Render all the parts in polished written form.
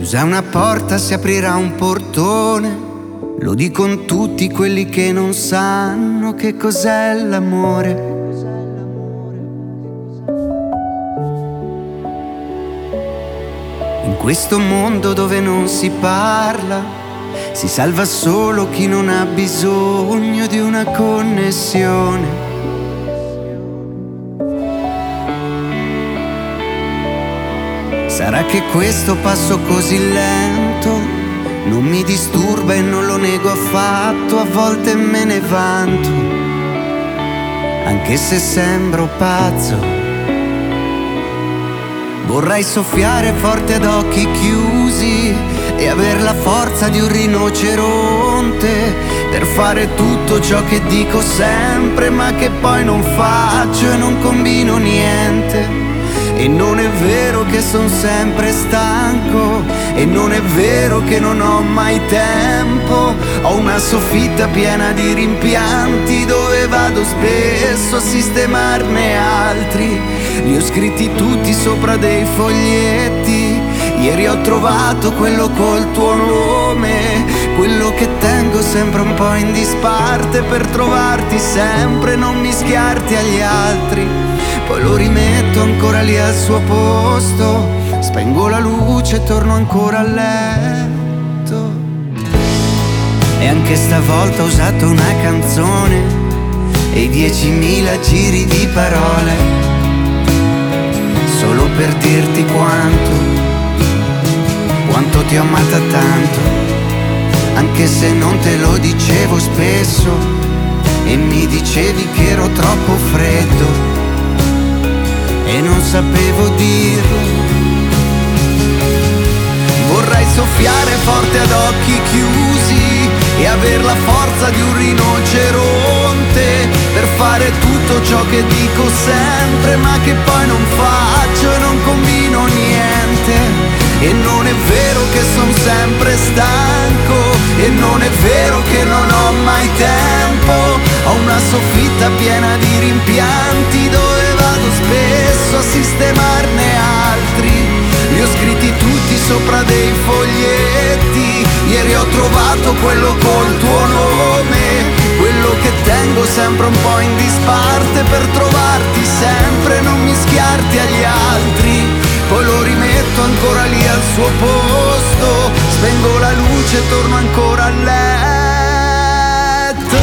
chiusa una porta si aprirà un portone. Lo dicono tutti quelli che non sanno che cos'è l'amore. In questo mondo dove non si parla, si salva solo chi non ha bisogno di una connessione. Sarà che questo passo così lento non mi disturba e non lo nego affatto, a volte me ne vanto, anche se sembro pazzo. Vorrei soffiare forte ad occhi chiusi e aver la forza di un rinoceronte per fare tutto ciò che dico sempre, ma che poi non faccio e non combino niente. E non è vero che son sempre stanco, e non è vero che non ho mai tempo. Ho una soffitta piena di rimpianti dove vado spesso a sistemarne altri. Li ho scritti tutti sopra dei foglietti. Ieri ho trovato quello col tuo nome, quello che tengo sempre un po' in disparte per trovarti sempre, non mischiarti agli altri. Poi lo rimetto ancora lì al suo posto, spengo la luce e torno ancora a letto. E anche stavolta ho usato una canzone e i 10.000 giri di parole, solo per dirti quanto ti ho amata tanto, anche se non te lo dicevo spesso e mi dicevi che ero troppo freddo e non sapevo dirlo. Vorrei soffiare forte ad occhi chiusi e aver la forza di un rinoceronte per fare tutto ciò che dico sempre, ma che poi non faccio e non combino niente. E non è vero che son sempre stanco, e non è vero che non ho mai tempo. Ho una soffitta piena di rimpianti dove vado spesso a sistemarne altri. Li ho scritti tutti sopra dei foglietti. Ieri ho trovato quello col tuo nome, quello che tengo sempre un po' in disparte per trovarti sempre, non mischiarti agli altri. Poi lo rimetto ancora lì al suo posto, spengo la luce e torno ancora a letto.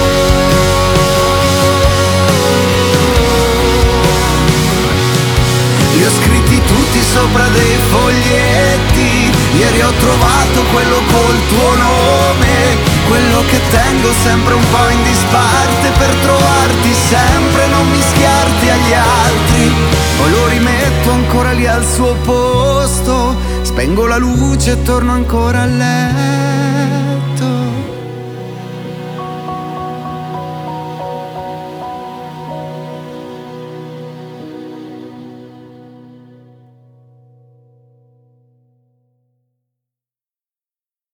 Li ho scritti tutti sopra dei foglietti. Ieri ho trovato quello col tuo nome, quello che tengo sempre un po' in disparte per trovarti sempre, non mischiarti agli altri. Poi lo rimetto ancora lì al suo posto, spengo la luce e torno ancora a letto.